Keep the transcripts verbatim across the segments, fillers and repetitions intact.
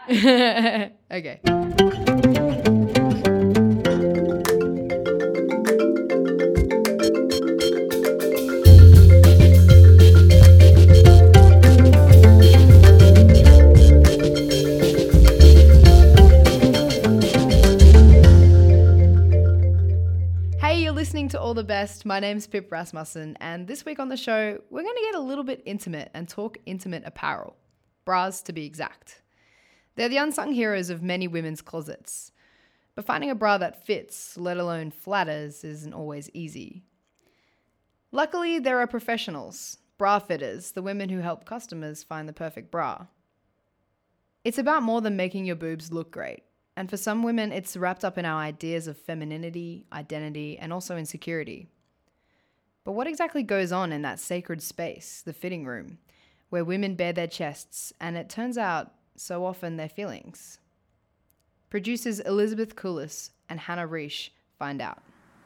Okay. Hey, you're listening to All the Best. My name's Pip Rasmussen, and this week on the show, we're going to get a little bit intimate and talk intimate apparel. Bras, to be exact. They're the unsung heroes of many women's closets. But finding a bra that fits, let alone flatters, isn't always easy. Luckily, there are professionals, bra fitters, the women who help customers find the perfect bra. It's about more than making your boobs look great. And for some women, it's wrapped up in our ideas of femininity, identity, and also insecurity. But what exactly goes on in that sacred space, the fitting room, where women bare their chests, and it turns out, so often, their feelings? Producers Elizabeth Coulis and Hannah Reish find out.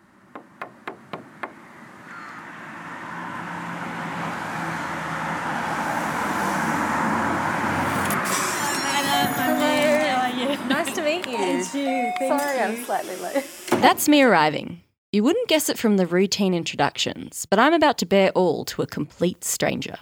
Nice to meet you. Thank you. Thank Sorry, you. I'm slightly late. That's me arriving. You wouldn't guess it from the routine introductions, but I'm about to bare all to a complete stranger.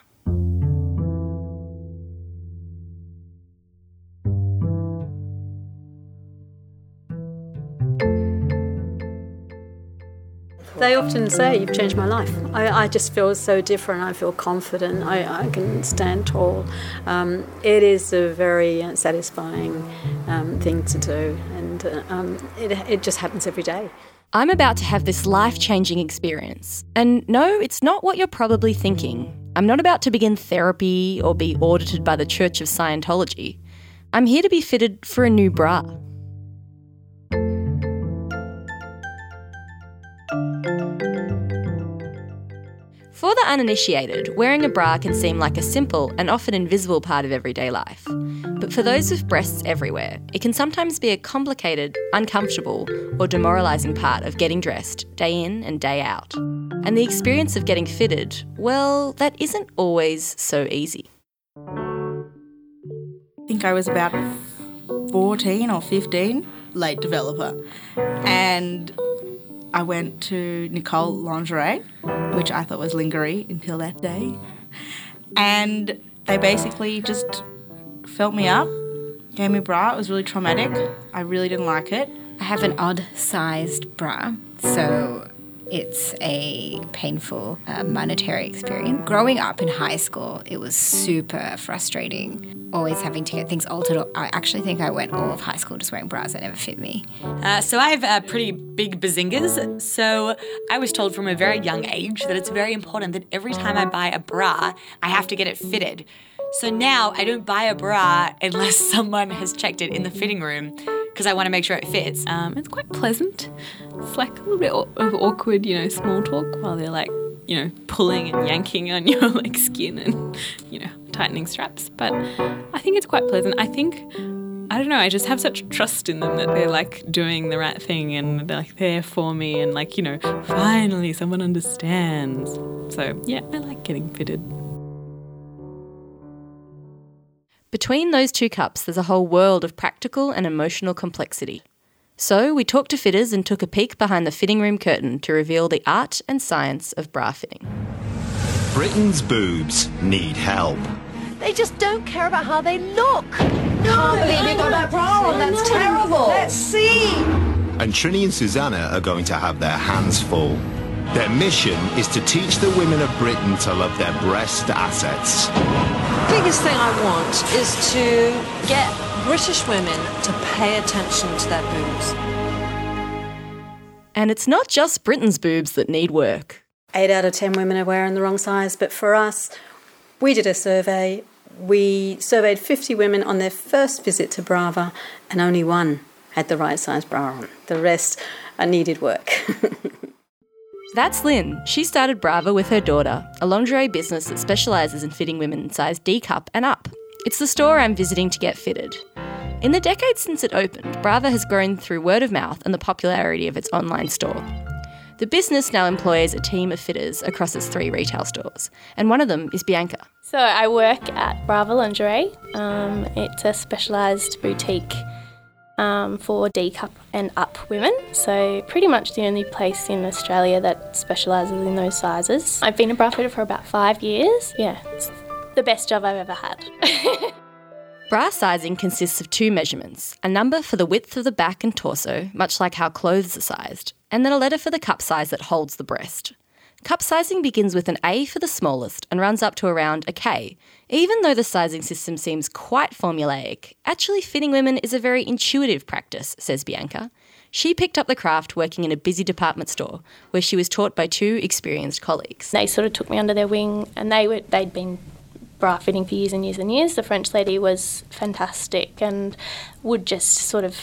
They often say, you've changed my life. I, I just feel so different. I feel confident. I, I can stand tall. Um, it is a very uh, satisfying um, thing to do, and uh, um, it, it just happens every day. I'm about to have this life-changing experience. And no, it's not what you're probably thinking. I'm not about to begin therapy or be audited by the Church of Scientology. I'm here to be fitted for a new bra. For the uninitiated, wearing a bra can seem like a simple and often invisible part of everyday life. But for those with breasts everywhere, it can sometimes be a complicated, uncomfortable, or demoralising part of getting dressed day in and day out. And the experience of getting fitted, well, that isn't always so easy. I think I was about fourteen or fifteen, late developer, and I went to Nicole Lingerie, which I thought was lingerie until that day, and they basically just felt me up, gave me a bra. It was really traumatic. I really didn't like it. I have an odd-sized bra, so it's a painful uh, monetary experience. Growing up in high school, it was super frustrating, always having to get things altered. I actually think I went all of high school just wearing bras that never fit me. Uh, so I have uh, pretty big bazingas, so I was told from a very young age that it's very important that every time I buy a bra, I have to get it fitted. So now I don't buy a bra unless someone has checked it in the fitting room because I want to make sure it fits. Um, it's quite pleasant. It's like a little bit of awkward, you know, small talk while they're like, you know, pulling and yanking on your like skin and, you know, tightening straps. But I think it's quite pleasant. I think, I don't know, I just have such trust in them that they're like doing the right thing and they're like there for me and like, you know, finally someone understands. So yeah, I like getting fitted. Between those two cups, there's a whole world of practical and emotional complexity. So we talked to fitters and took a peek behind the fitting room curtain to reveal the art and science of bra fitting. Britain's boobs need help. They just don't care about how they look. No, I believe you got that bra on. That's terrible. Let's see. And Trini and Susanna are going to have their hands full. Their mission is to teach the women of Britain to love their breast assets. The biggest thing I want is to get British women to pay attention to their boobs. And it's not just Britain's boobs that need work. Eight out of ten women are wearing the wrong size, but for us, we did a survey. We surveyed fifty women on their first visit to Brava, and only one had the right size bra on. The rest uh, needed work. That's Lynn. She started Brava with her daughter, a lingerie business that specialises in fitting women in size D cup and up. It's the store I'm visiting to get fitted. In the decades since it opened, Brava has grown through word of mouth and the popularity of its online store. The business now employs a team of fitters across its three retail stores, and one of them is Bianca. So I work at Brava Lingerie. Um, it's a specialised boutique um, for D cup and up women. So pretty much the only place in Australia that specialises in those sizes. I've been a bra fitter for about five years. Yeah, it's the best job I've ever had. Bra sizing consists of two measurements, a number for the width of the back and torso, much like how clothes are sized, and then a letter for the cup size that holds the breast. Cup sizing begins with an A for the smallest and runs up to around a K. Even though the sizing system seems quite formulaic, actually fitting women is a very intuitive practice, says Bianca. She picked up the craft working in a busy department store where she was taught by two experienced colleagues. They sort of took me under their wing, and they were, they'd been bra fitting for years and years and years. The French lady was fantastic and would just sort of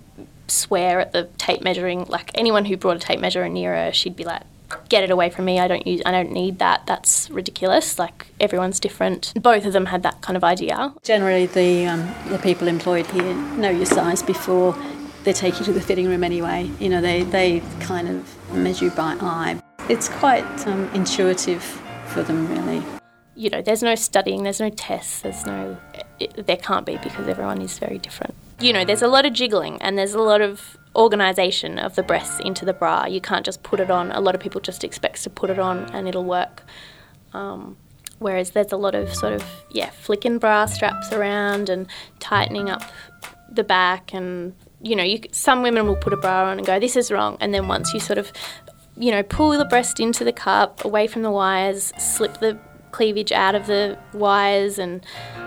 swear at the tape measuring. Like anyone who brought a tape measure near her, she'd be like, "Get it away from me! I don't use. I don't need that. That's ridiculous. Like everyone's different." Both of them had that kind of idea. Generally, the um, the people employed here know your size before they take you to the fitting room anyway. You know, they they kind of measure you by eye. It's quite um, intuitive for them, really. You know, there's no studying, there's no tests, there's no, it, there can't be because everyone is very different. You know, there's a lot of jiggling and there's a lot of organisation of the breasts into the bra. You can't just put it on. A lot of people just expect to put it on and it'll work. Um, whereas there's a lot of sort of, yeah, flicking bra straps around and tightening up the back and, you know, you, some women will put a bra on and go, this is wrong. And then once you sort of, you know, pull the breast into the cup, away from the wires, slip the cleavage out of the wires and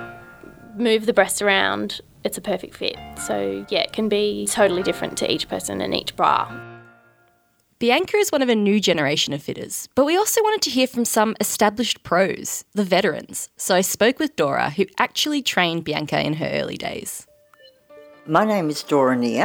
move the breast around, it's a perfect fit. So yeah, it can be totally different to each person and each bra. Bianca is one of a new generation of fitters, but we also wanted to hear from some established pros, the veterans. So I spoke with Dora, who actually trained Bianca in her early days. My name is Dora Neer,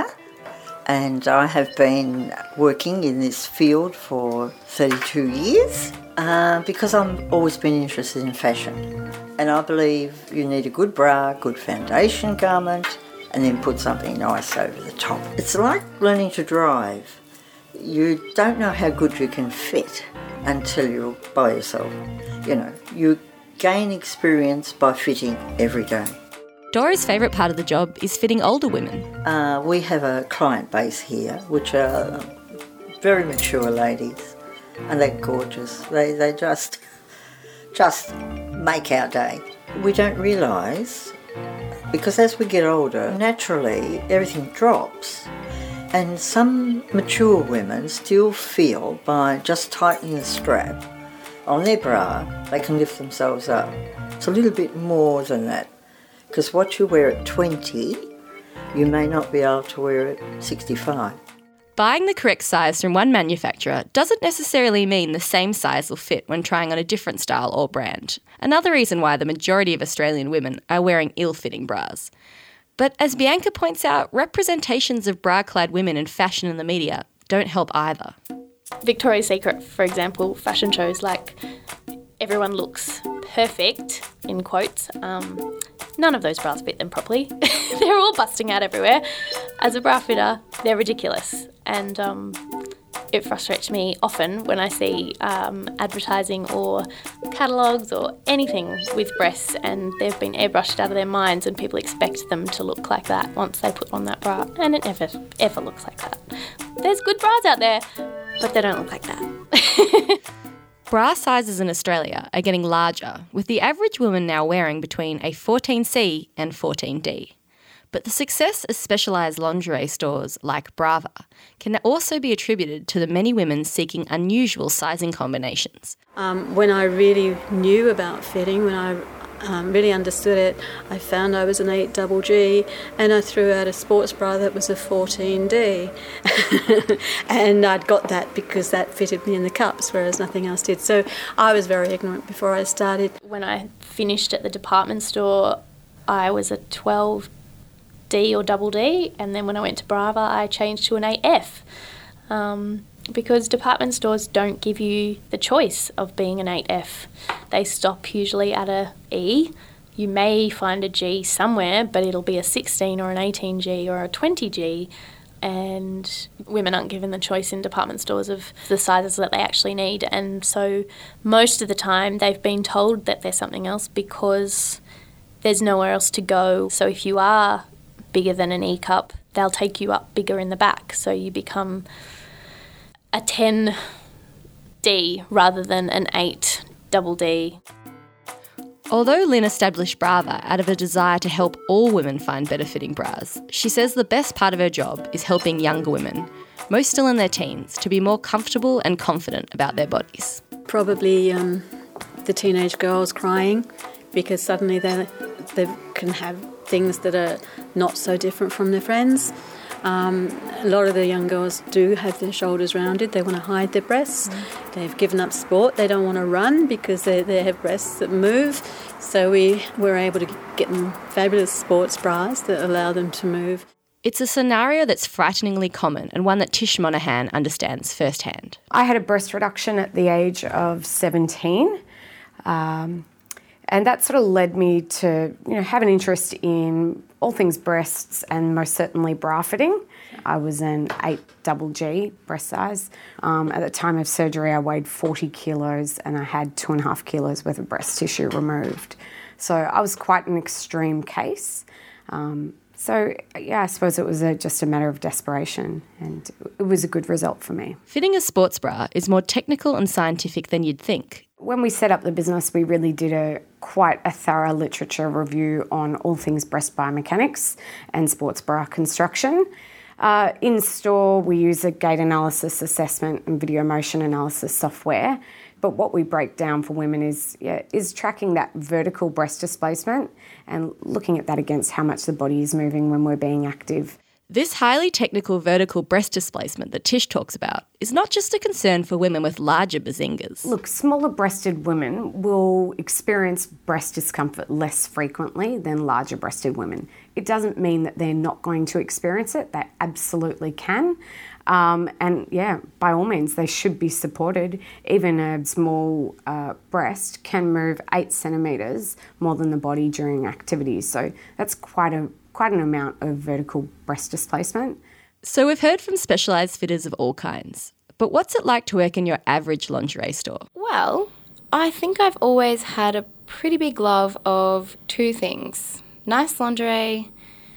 and I have been working in this field for thirty-two years. Uh, because I've always been interested in fashion, and I believe you need a good bra, good foundation garment, and then put something nice over the top. It's like learning to drive. You don't know how good you can fit until you're by yourself. You know, you gain experience by fitting every day. Dora's favourite part of the job is fitting older women. Uh, we have a client base here, which are very mature ladies. And they're gorgeous. They they just just make our day. We don't realise, because as we get older, naturally everything drops. And some mature women still feel by just tightening the strap on their bra, they can lift themselves up. It's a little bit more than that. Because what you wear at twenty, you may not be able to wear at sixty-five. Buying the correct size from one manufacturer doesn't necessarily mean the same size will fit when trying on a different style or brand. Another reason why the majority of Australian women are wearing ill-fitting bras. But as Bianca points out, representations of bra-clad women in fashion and the media don't help either. Victoria's Secret, for example, fashion shows, like everyone looks perfect, in quotes. Um, none of those bras fit them properly. They're all busting out everywhere. As a bra fitter, they're ridiculous. And um, it frustrates me often when I see um, advertising or catalogues or anything with breasts and they've been airbrushed out of their minds and people expect them to look like that once they put on that bra. And it never, ever looks like that. There's good bras out there, but they don't look like that. Bra sizes in Australia are getting larger, with the average woman now wearing between a fourteen C and fourteen D. But the success of specialised lingerie stores like Brava can also be attributed to the many women seeking unusual sizing combinations. Um, when I really knew about fitting, when I um, really understood it, I found I was an eight double G and I threw out a sports bra that was a fourteen D. And I'd got that because that fitted me in the cups, whereas nothing else did. So I was very ignorant before I started. When I finished at the department store, I was a twelve D or double D, and then when I went to Brava, I changed to an eight F. Um, because department stores don't give you the choice of being an eight F. They stop usually at a E. You may find a G somewhere, but it'll be a sixteen or an eighteen G or a twenty G, and women aren't given the choice in department stores of the sizes that they actually need. And so most of the time they've been told that they're something else because there's nowhere else to go. So if you are bigger than an E cup, they'll take you up bigger in the back. So you become a ten D rather than an eight double D. Although Lynn established Brava out of a desire to help all women find better fitting bras, she says the best part of her job is helping younger women, most still in their teens, to be more comfortable and confident about their bodies. Probably um, the teenage girls crying because suddenly they they can have things that are not so different from their friends. Um, a lot of the young girls do have their shoulders rounded. They want to hide their breasts. Mm. They've given up sport. They don't want to run because they, they have breasts that move. So we were able to get them fabulous sports bras that allow them to move. It's a scenario that's frighteningly common and one that Tish Monaghan understands firsthand. I had a breast reduction at the age of seventeen. Um, And that sort of led me to, you know, have an interest in all things breasts and most certainly bra fitting. I was an eight double G breast size. Um, at the time of surgery, I weighed forty kilos and I had two and a half kilos worth of breast tissue removed. So I was quite an extreme case. Um, so, yeah, I suppose it was a, just a matter of desperation, and it was a good result for me. Fitting a sports bra is more technical and scientific than you'd think. When we set up the business, we really did a quite a thorough literature review on all things breast biomechanics and sports bra construction. Uh, in store, we use a gait analysis assessment and video motion analysis software. But what we break down for women is yeah, is tracking that vertical breast displacement and looking at that against how much the body is moving when we're being active. This highly technical vertical breast displacement that Tish talks about is not just a concern for women with larger bazingas. Look, smaller-breasted women will experience breast discomfort less frequently than larger-breasted women. It doesn't mean that they're not going to experience it. They absolutely can. Um, and, yeah, by all means, they should be supported. Even a small uh, breast can move eight centimetres more than the body during activities. So that's quite a quite an amount of vertical breast displacement. So we've heard from specialised fitters of all kinds, but what's it like to work in your average lingerie store? Well, I think I've always had a pretty big love of two things: nice lingerie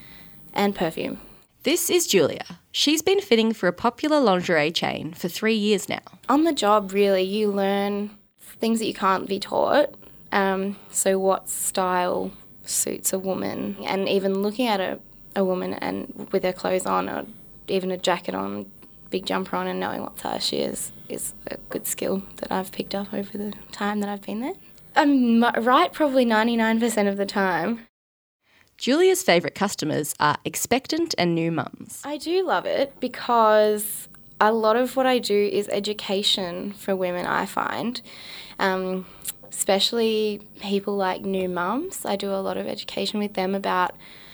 and perfume. This is Julia. She's been fitting for a popular lingerie chain for three years now. On the job, really, you learn things that you can't be taught. Um, so what style suits a woman, and even looking at a, a woman and with her clothes on, or even a jacket on, big jumper on, and knowing what size she is is a good skill that I've picked up over the time that I've been there. I'm right probably ninety-nine percent of the time. Julia's favourite customers are expectant and new mums. I do love it because a lot of what I do is education for women, I find. Um, especially people like new mums. I do a lot of education with them about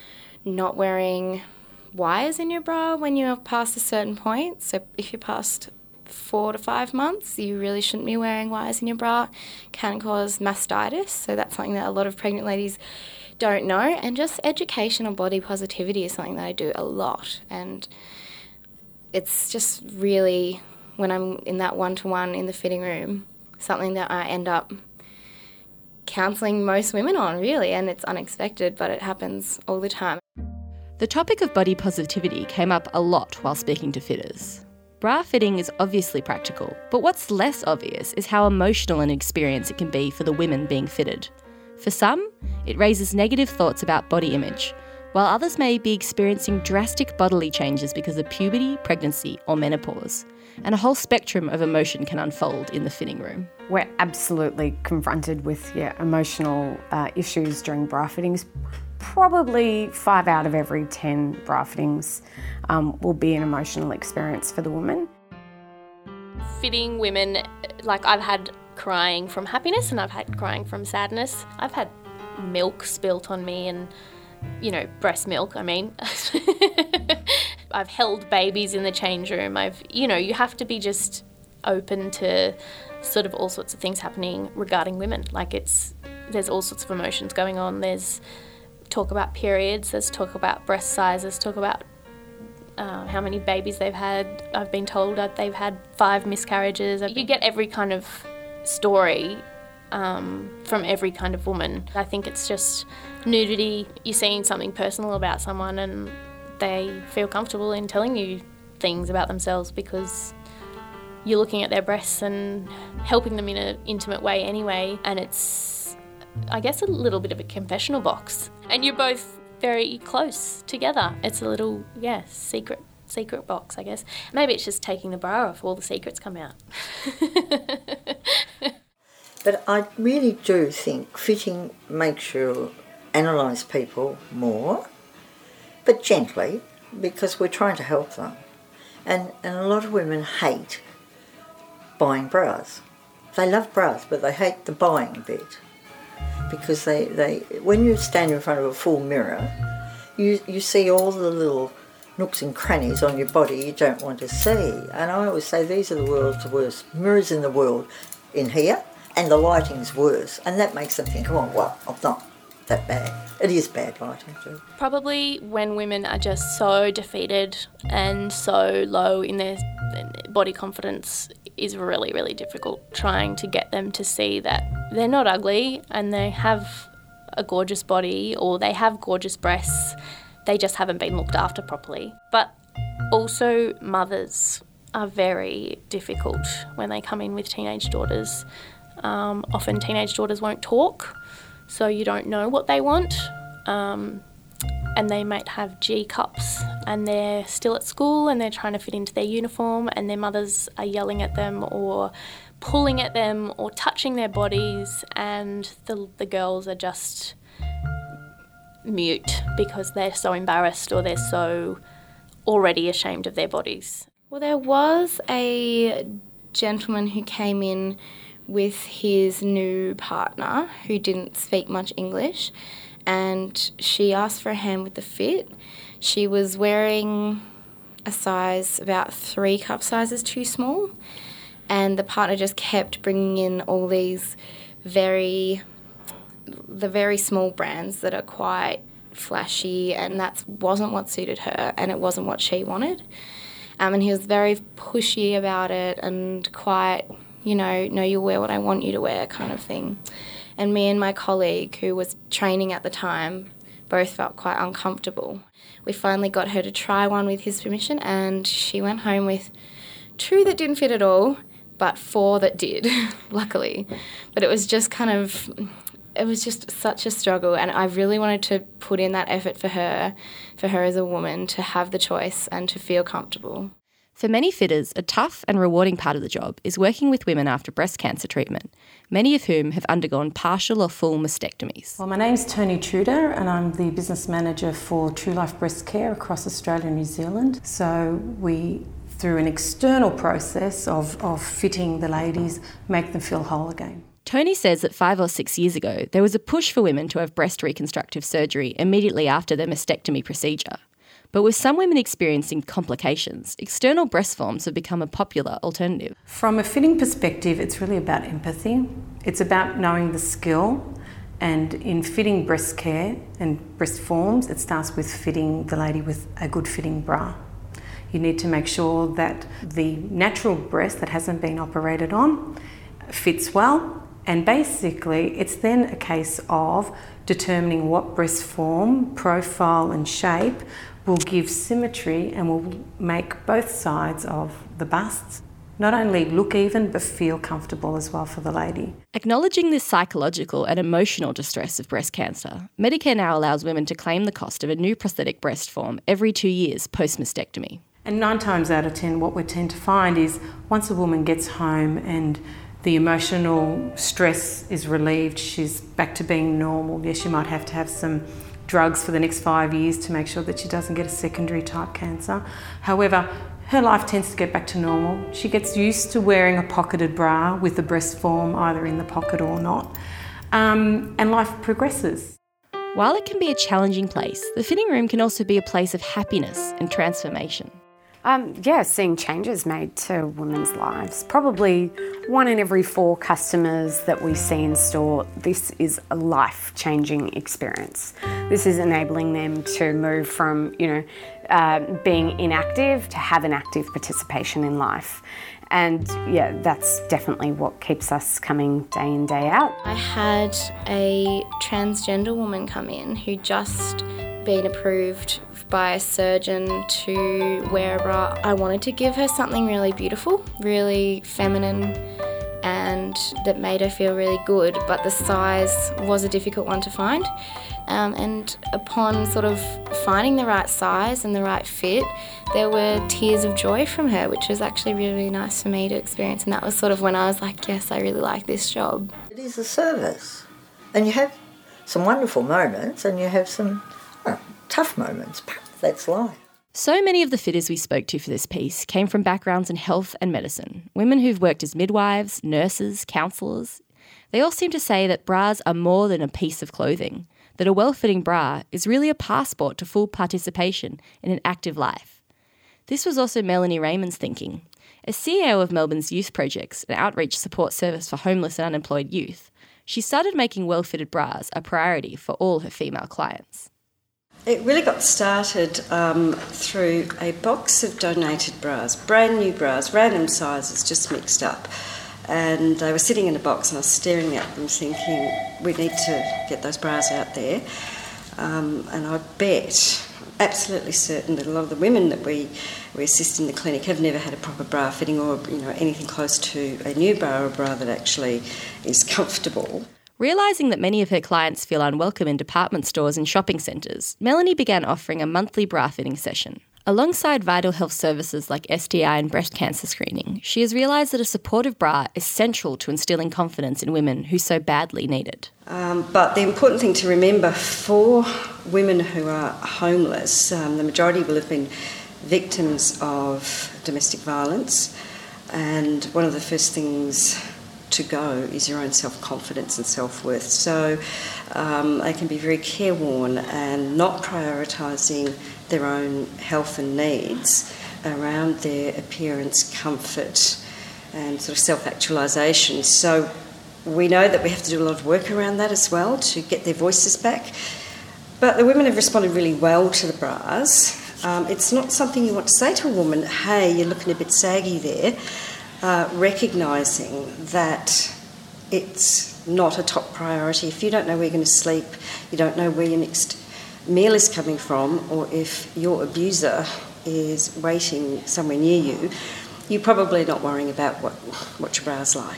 not wearing wires in your bra when you're past a certain point. So if you're past four to five months, you really shouldn't be wearing wires in your bra. It can cause mastitis, so that's something that a lot of pregnant ladies don't know. And just education on body positivity is something that I do a lot. And it's just really, when I'm in that one-to-one in the fitting room, something that I end up counselling most women on, really, and it's unexpected, but it happens all the time. The topic of body positivity came up a lot while speaking to fitters. Bra fitting is obviously practical, but what's less obvious is how emotional an experience it can be for the women being fitted. For some, it raises negative thoughts about body image, while others may be experiencing drastic bodily changes because of puberty, pregnancy, or menopause. And a whole spectrum of emotion can unfold in the fitting room. We're absolutely confronted with yeah, emotional uh, issues during bra fittings. Probably five out of every ten bra fittings um, will be an emotional experience for the woman. Fitting women, like I've had crying from happiness and I've had crying from sadness. I've had milk spilt on me and, you know, breast milk, I mean. I've held babies in the change room. I've, you know, you have to be just open to sort of all sorts of things happening regarding women. Like it's, there's all sorts of emotions going on. There's talk about periods, there's talk about breast sizes, talk about uh, how many babies they've had. I've been told that they've had five miscarriages. You get every kind of story um, from every kind of woman. I think it's just nudity. You're seeing something personal about someone and they feel comfortable in telling you things about themselves because you're looking at their breasts and helping them in an intimate way anyway, and it's, I guess, a little bit of a confessional box. And you're both very close together. It's a little, yeah, secret secret box, I guess. Maybe it's just taking the bra off, all the secrets come out. But I really do think fitting makes you analyse people more, but gently, because we're trying to help them. And, and a lot of women hate buying bras. They love bras, but they hate the buying bit. Because they, they when you stand in front of a full mirror, you, you see all the little nooks and crannies on your body you don't want to see. And I always say these are the world's worst mirrors in the world in here, and the lighting's worse. And that makes them think, oh, well, I'm not that bad. It is bad lighting too. Probably when women are just so defeated and so low in their body confidence is really, really difficult, trying to get them to see that they're not ugly and they have a gorgeous body or they have gorgeous breasts. They just haven't been looked after properly. But also mothers are very difficult when they come in with teenage daughters. Um, often teenage daughters won't talk, so you don't know what they want. Um, and they might have G cups and they're still at school and they're trying to fit into their uniform and their mothers are yelling at them or pulling at them or touching their bodies, and the, the girls are just mute because they're so embarrassed or they're so already ashamed of their bodies. Well, there was a gentleman who came in with his new partner who didn't speak much English, and she asked for a hand with the fit. She was wearing a size about three cup sizes too small, and the partner just kept bringing in all these very, the very small brands that are quite flashy, and that wasn't what suited her and it wasn't what she wanted. Um, and he was very pushy about it and quite, you know, no, you'll wear what I want you to wear kind of thing. And me and my colleague, who was training at the time, both felt quite uncomfortable. We finally got her to try one with his permission, and she went home with two that didn't fit at all, but four that did, luckily. But it was just kind of, it was just such a struggle, and I really wanted to put in that effort for her, for her as a woman, to have the choice and to feel comfortable. For many fitters, a tough and rewarding part of the job is working with women after breast cancer treatment, many of whom have undergone partial or full mastectomies. Well, my name's Tony Tudor and I'm the business manager for True Life Breast Care across Australia and New Zealand. So we, through an external process of, of fitting the ladies, make them feel whole again. Tony says that five or six years ago, there was a push for women to have breast reconstructive surgery immediately after their mastectomy procedure. But with some women experiencing complications, external breast forms have become a popular alternative. From a fitting perspective, it's really about empathy. It's about knowing the skill, and in fitting breast care and breast forms, it starts with fitting the lady with a good fitting bra. You need to make sure that the natural breast that hasn't been operated on fits well, and basically it's then a case of determining what breast form, profile and shape will give symmetry and will make both sides of the busts not only look even but feel comfortable as well for the lady. Acknowledging the psychological and emotional distress of breast cancer, Medicare now allows women to claim the cost of a new prosthetic breast form every two years post-mastectomy. And nine times out of ten, what we tend to find is once a woman gets home and the emotional stress is relieved, she's back to being normal. Yes, she might have to have some drugs for the next five years to make sure that she doesn't get a secondary type cancer. However, her life tends to get back to normal. She gets used to wearing a pocketed bra with the breast form either in the pocket or not, um, and life progresses. While it can be a challenging place, the fitting room can also be a place of happiness and transformation. Um, yeah, seeing changes made to women's lives. Probably one in every four customers that we see in store, this is a life-changing experience. This is enabling them to move from, you know, uh, being inactive to have an active participation in life. And yeah, that's definitely what keeps us coming day in, day out. I had a transgender woman come in who just been approved by a surgeon to wear a bra. I wanted to give her something really beautiful, really feminine, and that made her feel really good, but the size was a difficult one to find. Um, and upon sort of finding the right size and the right fit, there were tears of joy from her, which was actually really, really nice for me to experience. And that was sort of when I was like, yes, I really like this job. It is a service. And you have some wonderful moments and you have some oh, tough moments. That's life. So many of the fitters we spoke to for this piece came from backgrounds in health and medicine, women who've worked as midwives, nurses, counsellors. They all seem to say that bras are more than a piece of clothing, that a well-fitting bra is really a passport to full participation in an active life. This was also Melanie Raymond's thinking. As C E O of Melbourne's Youth Projects, an outreach support service for homeless and unemployed youth, she started making well-fitted bras a priority for all her female clients. It really got started um, through a box of donated bras, brand new bras, random sizes, just mixed up. And they were sitting in a box and I was staring at them thinking, we need to get those bras out there. Um, and I bet, absolutely certain, that a lot of the women that we, we assist in the clinic have never had a proper bra fitting or, you know, anything close to a new bra or a bra that actually is comfortable. Realising that many of her clients feel unwelcome in department stores and shopping centres, Melanie began offering a monthly bra fitting session. Alongside vital health services like S T I and breast cancer screening, she has realised that a supportive bra is central to instilling confidence in women who so badly need it. Um, but the important thing to remember for women who are homeless, um, the majority will have been victims of domestic violence, and one of the first things to go is your own self-confidence and self-worth. So um, they can be very careworn and not prioritising their own health and needs around their appearance, comfort and sort of self-actualisation. So we know that we have to do a lot of work around that as well to get their voices back. But the women have responded really well to the bras. Um, it's not something you want to say to a woman, hey, you're looking a bit saggy there. Uh, recognising that it's not a top priority. If you don't know where you're going to sleep, you don't know where your next meal is coming from, or if your abuser is waiting somewhere near you, you're probably not worrying about what, what your bra's like.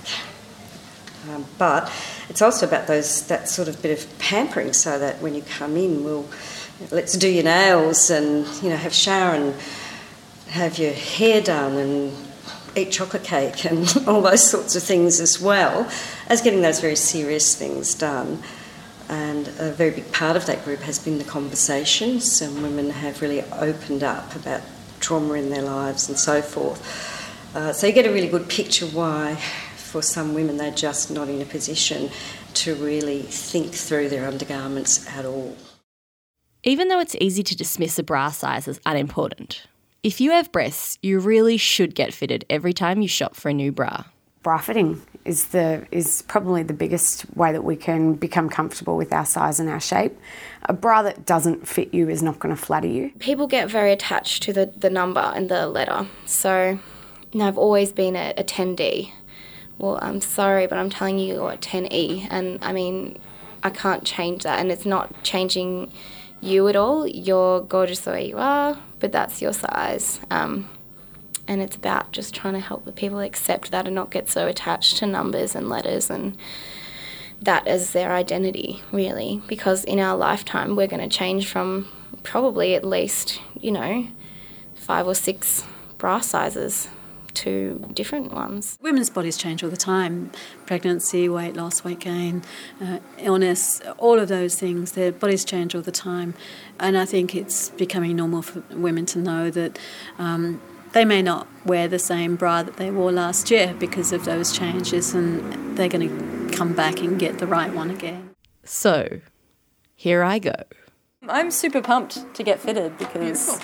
Um, but it's also about those that sort of bit of pampering, so that when you come in, we'll let's do your nails and, you know, have a shower and have your hair done and eat chocolate cake and all those sorts of things, as well as getting those very serious things done. And a very big part of that group has been the conversations, and women have really opened up about trauma in their lives and so forth. Uh, so you get a really good picture why, for some women, they're just not in a position to really think through their undergarments at all. Even though it's easy to dismiss a bra size as unimportant, if you have breasts, you really should get fitted every time you shop for a new bra. Bra fitting is the is probably the biggest way that we can become comfortable with our size and our shape. A bra that doesn't fit you is not going to flatter you. People get very attached to the, the number and the letter. So, you know, I've always been a, a ten D. Well, I'm sorry, but I'm telling you you're a ten E. And, I mean, I can't change that. And it's not changing you at all. You're gorgeous the way you are, but that's your size. Um, and it's about just trying to help the people accept that and not get so attached to numbers and letters and that as their identity, really. Because in our lifetime, we're going to change from probably at least, you know, five or six bra sizes to different ones. Women's bodies change all the time. Pregnancy, weight loss, weight gain, uh, illness, all of those things, their bodies change all the time. And I think it's becoming normal for women to know that um, they may not wear the same bra that they wore last year because of those changes, and they're going to come back and get the right one again. So, here I go. I'm super pumped to get fitted because Beautiful.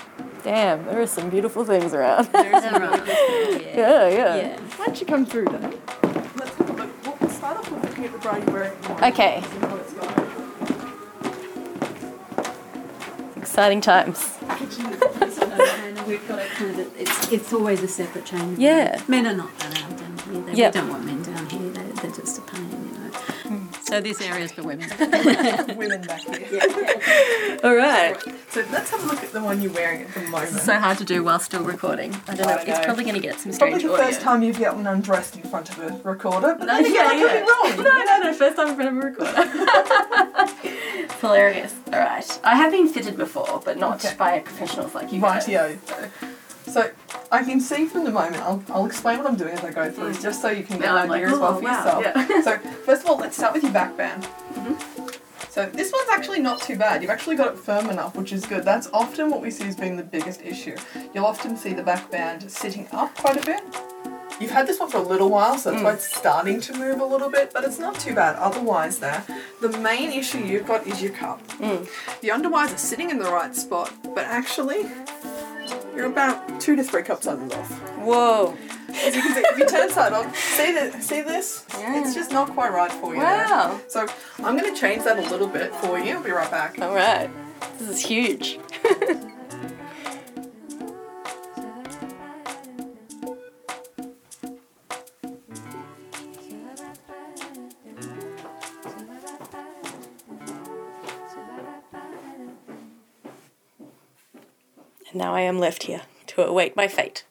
Damn, there are some beautiful things around. There's some beautiful things, yeah. Yeah, yeah. Yeah. Why don't you come through then? Let's have a look. We'll start off with looking at the bra you're wearing. Okay. Exciting times. We've got it kind of, it's, it's always a separate chain. Yeah. Men are not allowed down here. They, Yep. We don't want men down here. They, they're just a pain, you know. So this area is for women. Women back here. All right. So let's have a look at the one you're wearing at the moment. It's so hard to do while still recording. I don't know. I know. It's probably going to get some Probably strange the audio. first time you've gotten undressed in front of a recorder, but No, then again, yeah, I could yeah. be wrong. No, no, no. First time in front of a recorder. It's hilarious. All right. I have been fitted before, but not Okay. by professionals like you guys. Rightio. So I can see from the moment, I'll, I'll explain what I'm doing as I go through, just so you can get Now an I'm like, idea as well oh, for wow, yourself. yeah. So first of all, let's start with your back band. Mm-hmm. So this one's actually not too bad. You've actually got it firm enough, which is good. That's often what we see as being the biggest issue. You'll often see the back band sitting up quite a bit. You've had this one for a little while, so that's Mm. why it's starting to move a little bit, but it's not too bad otherwise there. The main issue you've got is your cup. Mm. The underwires are sitting in the right spot, but actually you're about two to three cup sizes off. Whoa. As you can see, if you turn side on, see this, see this? Yeah. It's just not quite right for you. Wow. There. So I'm going to change that a little bit for you. I'll be right back. All right. This is huge. And now I am left here to await my fate.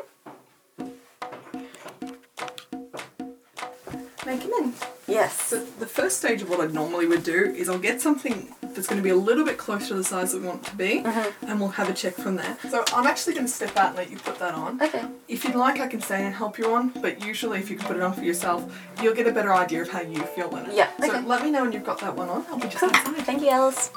May I come in? Yes. So the first stage of what I normally would do is I'll get something that's going to be a little bit closer to the size that we want it to be, Mm-hmm. and we'll have a check from there. So I'm actually going to step out and let you put that on. Okay. If you'd like, I can stay and help you on, but usually if you can put it on for yourself, you'll get a better idea of how you feel in it. Yeah, So okay. let me know when you've got that one on. I'll be just Cool. outside. Thank you, Alice.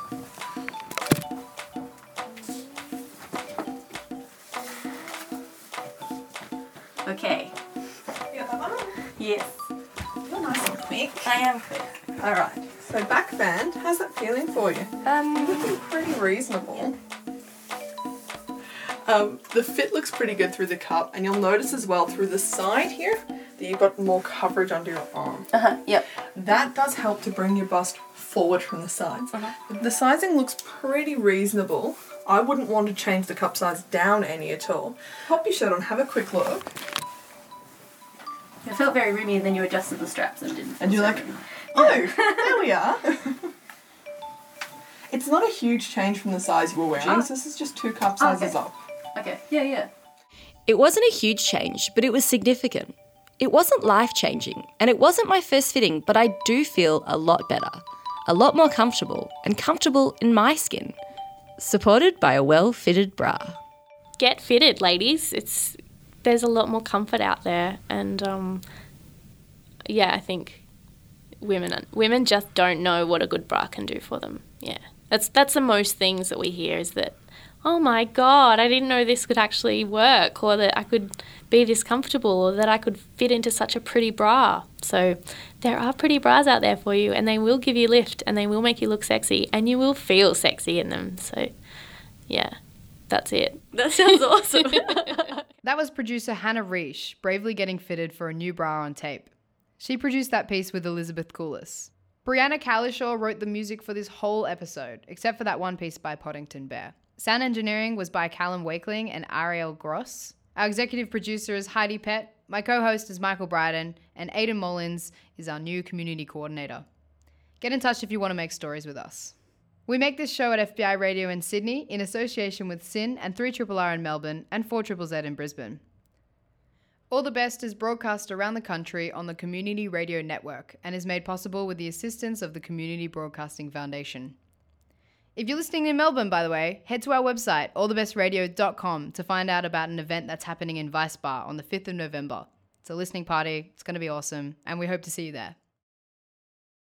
Okay. You got that one on? Yes. You're nice and quick. I am quick. Alright, so back band, how's that feeling for you? Um, looking pretty reasonable. Um, the fit looks pretty good through the cup, and you'll notice as well through the side here that you've got more coverage under your arm. Uh-huh, yep. That does help to bring your bust forward from the sides. Uh-huh. The sizing looks pretty reasonable. I wouldn't want to change the cup size down any at all. Pop your shirt on, have a quick look. It felt very roomy, and then you adjusted the straps and didn't. And you're like, oh, there we are. It's not a huge change from the size you were wearing, Oh. so this is just two cup sizes Okay. up. Okay, yeah, yeah. It wasn't a huge change, but it was significant. It wasn't life-changing, and it wasn't my first fitting, but I do feel a lot better, a lot more comfortable, and comfortable in my skin. Supported by a well-fitted bra. Get fitted, ladies. It's there's a lot more comfort out there, and um, yeah, I think women women just don't know what a good bra can do for them. Yeah, that's that's the most things that we hear is that, oh my God, I didn't know this could actually work, or that I could be this comfortable, or that I could fit into such a pretty bra. So there are pretty bras out there for you, and they will give you lift, and they will make you look sexy, and you will feel sexy in them. So yeah, that's it. That sounds awesome. That was producer Hannah Reish bravely getting fitted for a new bra on tape. She produced that piece with Elizabeth Coulis. Brianna Calishaw wrote the music for this whole episode, except for that one piece by Poddington Bear. Sound engineering was by Callum Wakeling and Ariel Gross. Our executive producer is Heidi Pett, my co-host is Michael Bryden, and Aidan Mullins is our new community coordinator. Get in touch if you want to make stories with us. We make this show at F B I Radio in Sydney in association with S Y N and three R R R in Melbourne and four Z Z Z in Brisbane. All the Best is broadcast around the country on the Community Radio Network and is made possible with the assistance of the Community Broadcasting Foundation. If you're listening in Melbourne, by the way, head to our website, all the best radio dot com, to find out about an event that's happening in Vice Bar on the fifth of November. It's a listening party, it's going to be awesome, and we hope to see you there.